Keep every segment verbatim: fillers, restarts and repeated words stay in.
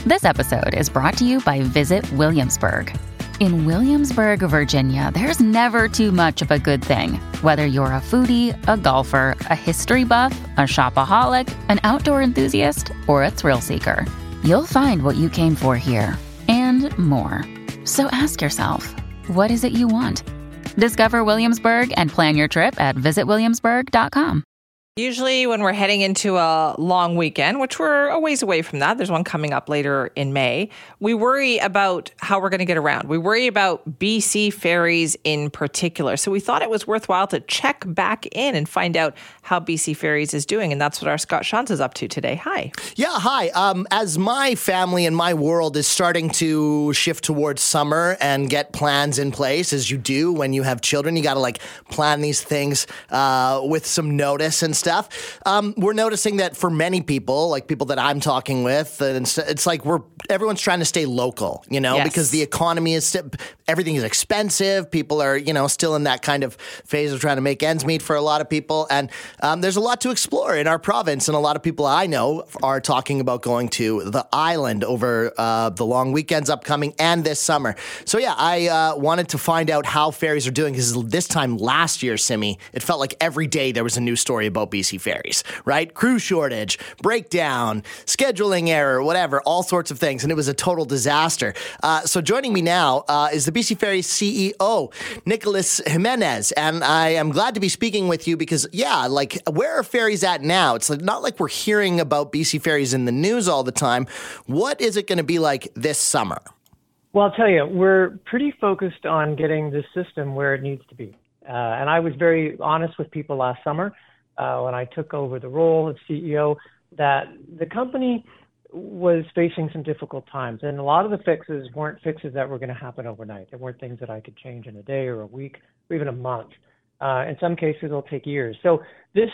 This episode is brought to you by Visit Williamsburg. In Williamsburg, Virginia, there's never too much of a good thing. Whether you're a foodie, a golfer, a history buff, a shopaholic, an outdoor enthusiast, or a thrill seeker, you'll find what you came for here and more. So ask yourself, what is it you want? Discover Williamsburg and plan your trip at visit williamsburg dot com. Usually when we're heading into a long weekend, which we're a ways away from that, there's one coming up later in May, we worry about how we're going to get around. We worry about B C ferries in particular. So we thought it was worthwhile to check back in and find out how B C Ferries is doing. And that's what our Scott Shantz is up to today. Hi. Yeah, hi. Um, as my family and my world is starting to shift towards summer and get plans in place, as you do when you have children, you got to like plan these things uh, with some notice and stuff. Um, we're noticing that for many people, like people that I'm talking with, and it's, it's like we're everyone's trying to stay local, you know, Yes. because the economy is everything is expensive. People are, you know, still in that kind of phase of trying to make ends meet for a lot of people, and um, there's a lot to explore in our province. And a lot of people I know are talking about going to the island over uh, the long weekends upcoming and this summer. So yeah, I uh, wanted to find out how ferries are doing because this time last year, Simi, it felt like every day there was a new story about B C ferries, right? Crew shortage, breakdown, scheduling error, whatever, all sorts of things. And it was a total disaster. Uh, so joining me now uh, is the B C Ferries C E O, Nicholas Jimenez. And I am glad to be speaking with you because, yeah, like, where are ferries at now? It's like, not like we're hearing about B C ferries in the news all the time. What is it going to be like this summer? Well, I'll tell you, we're pretty focused on getting this system where it needs to be. Uh, and I was very honest with people last summer uh, when I took over the role of C E O that the company was facing some difficult times. And a lot of the fixes weren't fixes that were going to happen overnight. They weren't things that I could change in a day or a week or even a month. Uh, in some cases, it'll take years. So this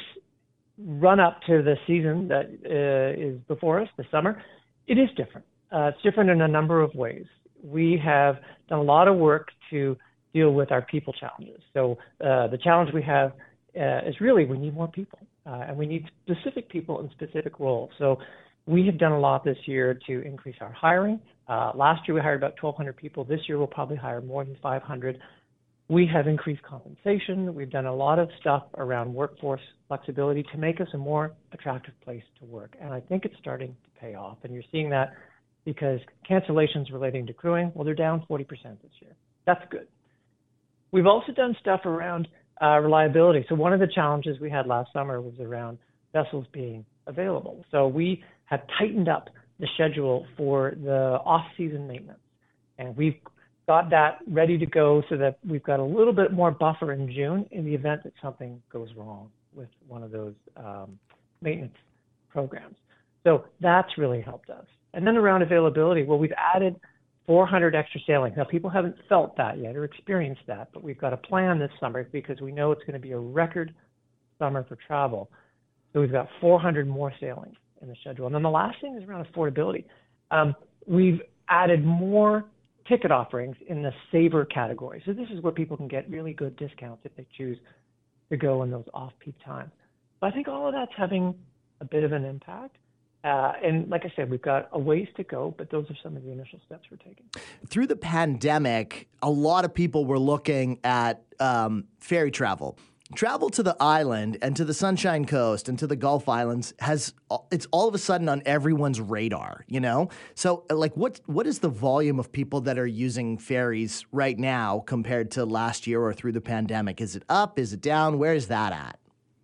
run up to the season that uh, is before us, the summer, it is different. Uh, it's different in a number of ways. We have done a lot of work to deal with our people challenges. So uh, the challenge we have uh, is really we need more people, uh, and we need specific people in specific roles. So we have done a lot this year to increase our hiring. Uh, last year we hired about twelve hundred people. This year we'll probably hire more than five hundred. We have increased compensation. We've done a lot of stuff around workforce flexibility to make us a more attractive place to work. And I think it's starting to pay off. And you're seeing that because cancellations relating to crewing, well, they're down forty percent this year. That's good. We've also done stuff around uh, reliability. So one of the challenges we had last summer was around vessels being available. So we have tightened up the schedule for the off-season maintenance. And we've got that ready to go so that we've got a little bit more buffer in June in the event that something goes wrong with one of those um, maintenance programs. So that's really helped us. And then around availability, well, we've added four hundred extra sailings. Now, people haven't felt that yet or experienced that, but we've got a plan this summer because we know it's going to be a record summer for travel. So we've got four hundred more sailings in the schedule. And then the last thing is around affordability. Um, we've added more ticket offerings in the saver category. So this is where people can get really good discounts if they choose to go in those off-peak times. But I think all of that's having a bit of an impact. Uh, and like I said, we've got a ways to go, but those are some of the initial steps we're taking. Through the pandemic, a lot of people were looking at um, ferry travel. Travel to the island and to the Sunshine Coast and to the Gulf Islands has it's all of a sudden on everyone's radar, you know? So like what what is the volume of people that are using ferries right now compared to last year or through the pandemic? Is it up? Is it down? Where is that at?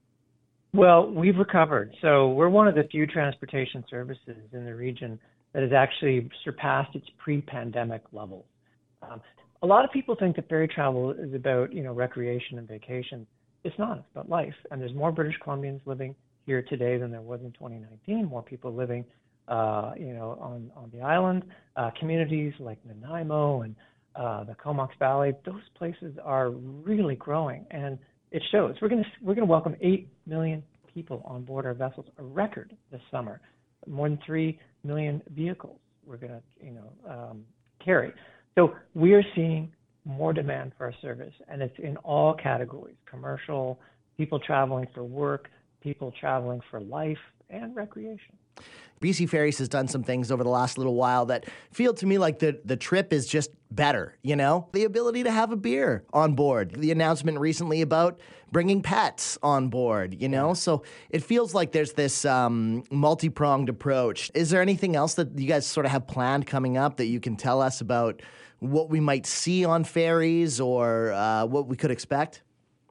Well, we've recovered. So we're one of the few transportation services in the region that has actually surpassed its pre-pandemic levels. Um, a lot of people think that ferry travel is about, you know, recreation and vacation. It's not. It's about life. And there's more British Columbians living here today than there was in twenty nineteen. More people living, uh, you know, on, on the island. Uh, communities like Nanaimo and uh, the Comox Valley, those places are really growing, and it shows. We're going to we're going to welcome eight million people on board our vessels, a record this summer. More than three million vehicles we're going to, you know, um, carry. So we are seeing more demand for our service, and it's in all categories: commercial, people traveling for work, people traveling for life, and recreation. B C Ferries has done some things over the last little while that feel to me like the, the trip is just better, you know? The ability to have a beer on board. The announcement recently about bringing pets on board, you know? So it feels like there's this um, multi-pronged approach. Is there anything else that you guys sort of have planned coming up that you can tell us about what we might see on ferries or uh, what we could expect?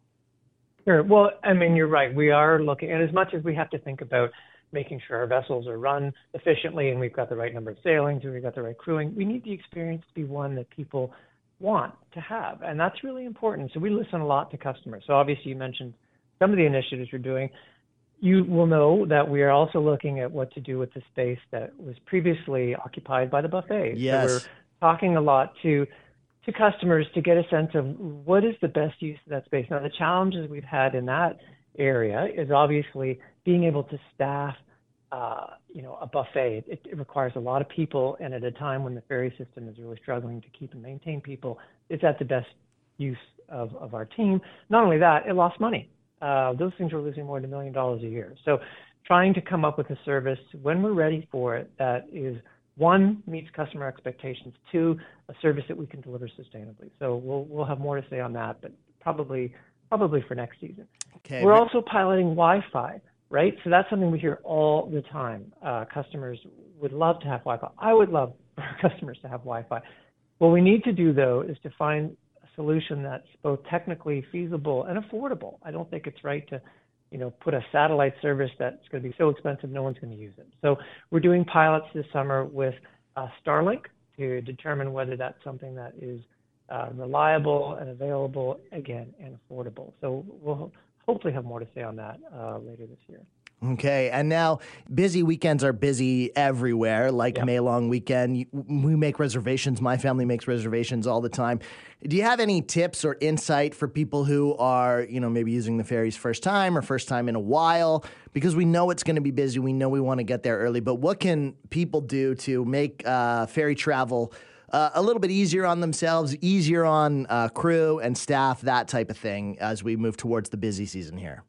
Sure. Well, I mean, you're right. We are looking, and as much as we have to think about making sure our vessels are run efficiently and we've got the right number of sailings and we've got the right crewing, we need the experience to be one that people want to have. And that's really important. So we listen a lot to customers. So obviously you mentioned some of the initiatives we're doing. You will know that we are also looking at what to do with the space that was previously occupied by the buffet. Yes. So we're talking a lot to to customers to get a sense of what is the best use of that space. Now, the challenges we've had in that area is obviously being able to staff, uh, you know, a buffet. It, it requires a lot of people, and at a time when the ferry system is really struggling to keep and maintain people, is that the best use of, of our team? Not only that, it lost money. Uh, those things are losing more than a million dollars a year. So trying to come up with a service when we're ready for it that is, one, meets customer expectations, two, a service that we can deliver sustainably. So we'll we'll have more to say on that, but probably probably for next season. Okay. We're also piloting Wi-Fi, right? So that's something we hear all the time. Uh, customers would love to have Wi-Fi. I would love for our customers to have Wi-Fi. What we need to do, though, is to find a solution that's both technically feasible and affordable. I don't think it's right to, you know, put a satellite service that's going to be so expensive no one's going to use it. So we're doing pilots this summer with uh, Starlink to determine whether that's something that is uh, reliable and available, again, and affordable. So we'll hopefully have more to say on that uh, later this year. Okay, and now busy weekends are busy everywhere, like yep. May Long Weekend. We make reservations. My family makes reservations all the time. Do you have any tips or insight for people who are, you know, maybe using the ferries first time or first time in a while? Because we know it's going to be busy. We know we want to get there early. But what can people do to make uh, ferry travel uh, a little bit easier on themselves, easier on uh, crew and staff, that type of thing, as we move towards the busy season here?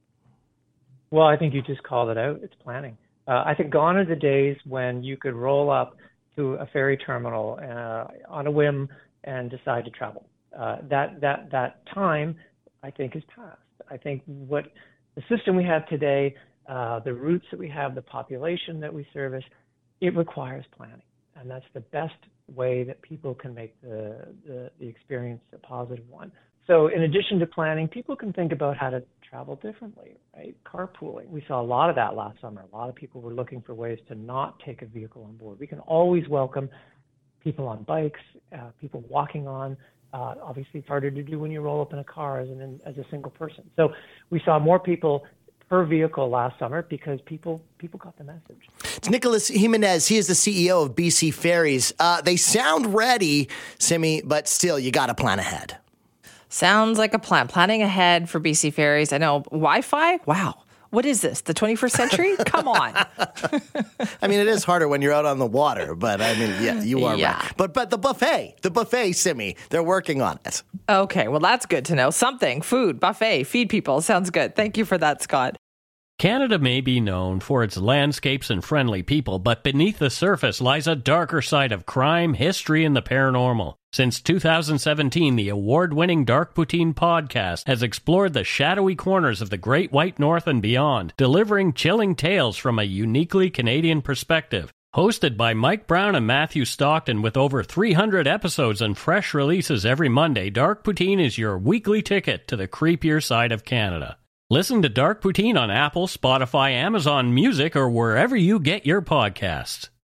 Well, I think you just called it out. It's planning. Uh, I think gone are the days when you could roll up to a ferry terminal uh, on a whim and decide to travel. Uh, that that that time, I think, is past. I think what the system we have today, uh, the routes that we have, the population that we service, it requires planning, and that's the best way that people can make the the, the experience a positive one. So in addition to planning, people can think about how to travel differently, right? Carpooling. We saw a lot of that last summer. A lot of people were looking for ways to not take a vehicle on board. We can always welcome people on bikes, uh, people walking on. Uh, obviously, it's harder to do when you roll up in a car as, an, as a single person. So we saw more people per vehicle last summer because people people got the message. It's Nicholas Jimenez. He is the C E O of B C Ferries. Uh, they sound ready, Simi, but still, you got to plan ahead. Sounds like a plan. Planning ahead for B C Ferries. I know. Wi-Fi? Wow. What is this? The twenty-first century? Come on. I mean, it is harder when you're out on the water, but I mean, yeah, you are yeah. right. But but the buffet, the buffet, Simi, they're working on it. Okay, well, that's good to know. Something, food, buffet, feed people. Sounds good. Thank you for that, Scott. Canada may be known for its landscapes and friendly people, but beneath the surface lies a darker side of crime, history, and the paranormal. Since two thousand seventeen, the award-winning Dark Poutine podcast has explored the shadowy corners of the Great White North and beyond, delivering chilling tales from a uniquely Canadian perspective. Hosted by Mike Brown and Matthew Stockton with over three hundred episodes and fresh releases every Monday, Dark Poutine is your weekly ticket to the creepier side of Canada. Listen to Dark Poutine on Apple, Spotify, Amazon Music, or wherever you get your podcasts.